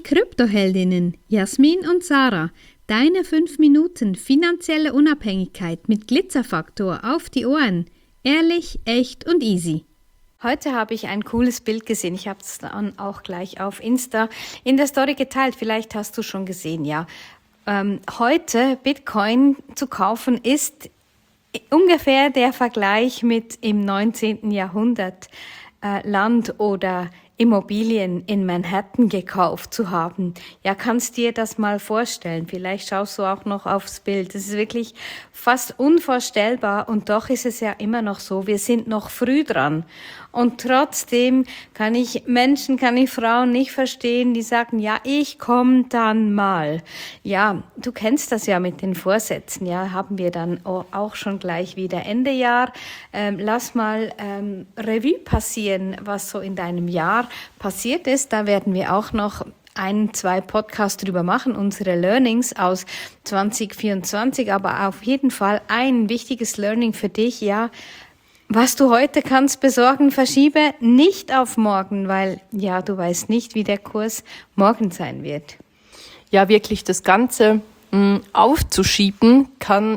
Kryptoheldinnen Jasmin und Sarah, deine 5 Minuten finanzielle Unabhängigkeit mit Glitzerfaktor auf die Ohren. Ehrlich, echt und easy. Heute habe ich ein cooles Bild gesehen. Ich habe es dann auch gleich auf Insta in der Story geteilt. Vielleicht hast du schon gesehen, ja. Heute Bitcoin zu kaufen ist ungefähr der Vergleich mit im 19. Jahrhundert Land oder Immobilien in Manhattan gekauft zu haben. Ja, kannst dir das mal vorstellen. Vielleicht schaust du auch noch aufs Bild. Es ist wirklich fast unvorstellbar und doch ist es ja immer noch so. Wir sind noch früh dran. Und trotzdem kann ich Frauen nicht verstehen, die sagen, ja, ich komme dann mal. Ja, du kennst das ja mit den Vorsätzen, ja, haben wir dann auch schon gleich wieder Ende Jahr. Lass mal Revue passieren, was so in deinem Jahr passiert ist. Da werden wir auch noch 1-2 Podcasts drüber machen, unsere Learnings aus 2024, aber auf jeden Fall ein wichtiges Learning für dich, ja, was du heute kannst besorgen, verschiebe nicht auf morgen, weil ja, du weißt nicht, wie der Kurs morgen sein wird. Ja, wirklich das Ganze aufzuschieben, kann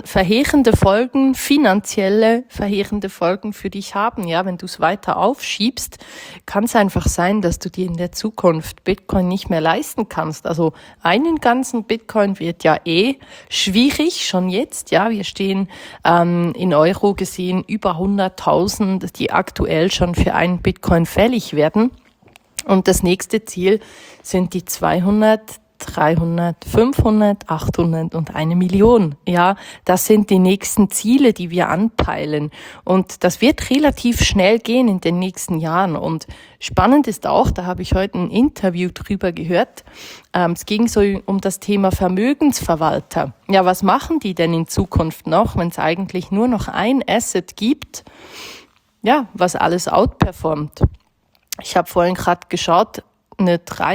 finanzielle verheerende Folgen für dich haben. Ja, wenn du es weiter aufschiebst, kann es einfach sein, dass du dir in der Zukunft Bitcoin nicht mehr leisten kannst. Also einen ganzen Bitcoin wird ja schwierig, schon jetzt. Ja, wir stehen in Euro gesehen über 100.000, die aktuell schon für einen Bitcoin fällig werden. Und das nächste Ziel sind die 200, 300, 500, 800 und 1 Million. Ja, das sind die nächsten Ziele, die wir anpeilen. Und das wird relativ schnell gehen in den nächsten Jahren. Und spannend ist auch, da habe ich heute ein Interview drüber gehört, es ging so um das Thema Vermögensverwalter. Ja, was machen die denn in Zukunft noch, wenn es eigentlich nur noch ein Asset gibt, ja, was alles outperformt? Ich habe vorhin gerade geschaut, ein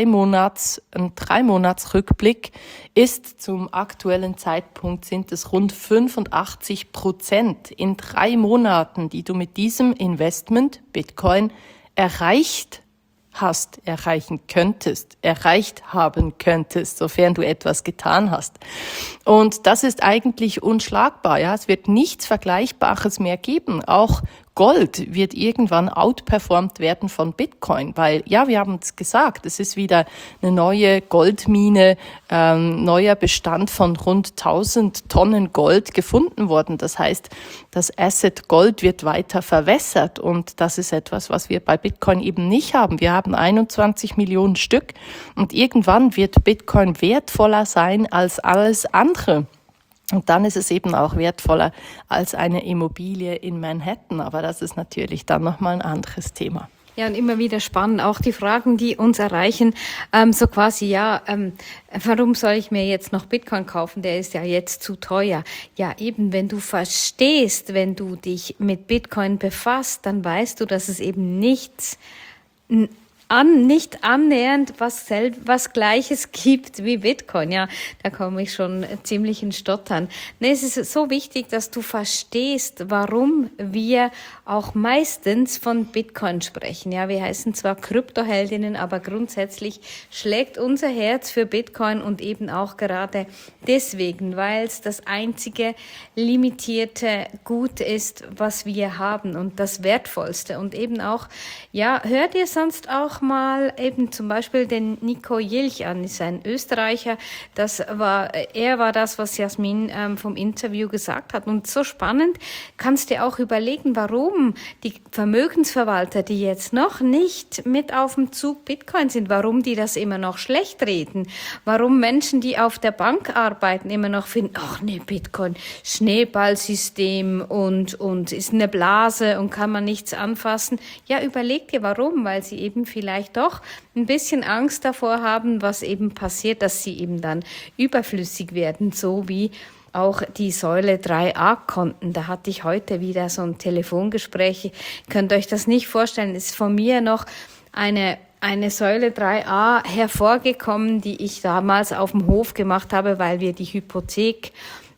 3-Monats-Rückblick ist zum aktuellen Zeitpunkt sind es rund 85% in 3 Monaten, die du mit diesem Investment Bitcoin erreicht haben könntest, sofern du etwas getan hast. Und das ist eigentlich unschlagbar, ja. Es wird nichts Vergleichbares mehr geben. Auch Gold wird irgendwann outperformt werden von Bitcoin, weil, ja, wir haben es gesagt, es ist wieder eine neue Goldmine, neuer Bestand von rund 1000 Tonnen Gold gefunden worden. Das heißt, das Asset Gold wird weiter verwässert und das ist etwas, was wir bei Bitcoin eben nicht haben. Wir haben 21 Millionen Stück und irgendwann wird Bitcoin wertvoller sein als alles andere. Und dann ist es eben auch wertvoller als eine Immobilie in Manhattan. Aber das ist natürlich dann nochmal ein anderes Thema. Ja, und immer wieder spannend, auch die Fragen, die uns erreichen, so quasi, ja, warum soll ich mir jetzt noch Bitcoin kaufen? Der ist ja jetzt zu teuer. Ja, eben, wenn du verstehst, wenn du dich mit Bitcoin befasst, dann weißt du, dass es eben nicht annähernd was Gleiches gibt wie Bitcoin. Ja, da komme ich schon ziemlich in Stottern. Nee, es ist so wichtig, dass du verstehst, warum wir auch meistens von Bitcoin sprechen. Ja, wir heißen zwar Kryptoheldinnen, aber grundsätzlich schlägt unser Herz für Bitcoin und eben auch gerade deswegen, weil es das einzige limitierte Gut ist, was wir haben und das Wertvollste. Und eben auch, ja, hör dir sonst auch mal eben zum Beispiel den Nico Jilch an, ist ein Österreicher. Er war das, was Jasmin vom Interview gesagt hat. Und so spannend, kannst dir auch überlegen, warum die Vermögensverwalter, die jetzt noch nicht mit auf dem Zug Bitcoin sind, warum die das immer noch schlecht reden. Warum Menschen, die auf der Bank arbeiten, immer noch finden, ach nee, Bitcoin, Schneeballsystem und ist eine Blase und kann man nichts anfassen. Ja, überleg dir warum, weil sie eben vielleicht doch ein bisschen Angst davor haben, was eben passiert, dass sie eben dann überflüssig werden, so wie auch die Säule 3a-Konten. Da hatte ich heute wieder so ein Telefongespräch. Ihr könnt euch das nicht vorstellen, ist von mir noch eine Säule 3a hervorgekommen, die ich damals auf dem Hof gemacht habe, weil wir die Hypothek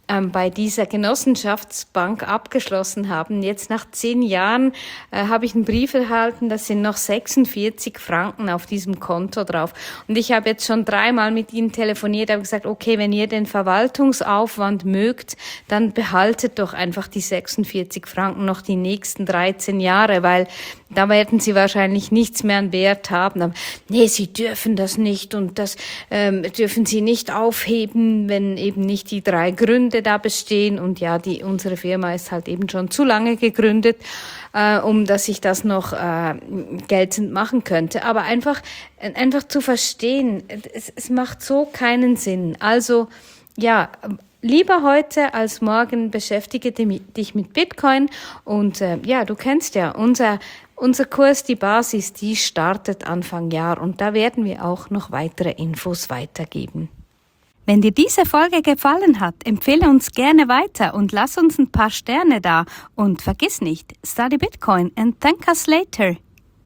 bei dieser Genossenschaftsbank abgeschlossen haben. Jetzt nach 10 Jahren habe ich einen Brief erhalten, das sind noch 46 Franken auf diesem Konto drauf. Und ich habe jetzt schon 3-mal mit ihnen telefoniert, habe gesagt, okay, wenn ihr den Verwaltungsaufwand mögt, dann behaltet doch einfach die 46 Franken noch die nächsten 13 Jahre, weil da werden sie wahrscheinlich nichts mehr an Wert haben. Aber, nee, sie dürfen das nicht und das dürfen sie nicht aufheben, wenn eben nicht die 3 Gründe da bestehen. Und ja, unsere Firma ist halt eben schon zu lange gegründet, um dass ich das noch geltend machen könnte. Aber einfach zu verstehen, es macht so keinen Sinn. Also ja, lieber heute als morgen beschäftige dich mit Bitcoin. Und ja, du kennst ja, unser Kurs, die Basis, die startet Anfang Jahr und da werden wir auch noch weitere Infos weitergeben. Wenn dir diese Folge gefallen hat, empfehle uns gerne weiter und lass uns ein paar Sterne da. Und vergiss nicht, study Bitcoin and thank us later.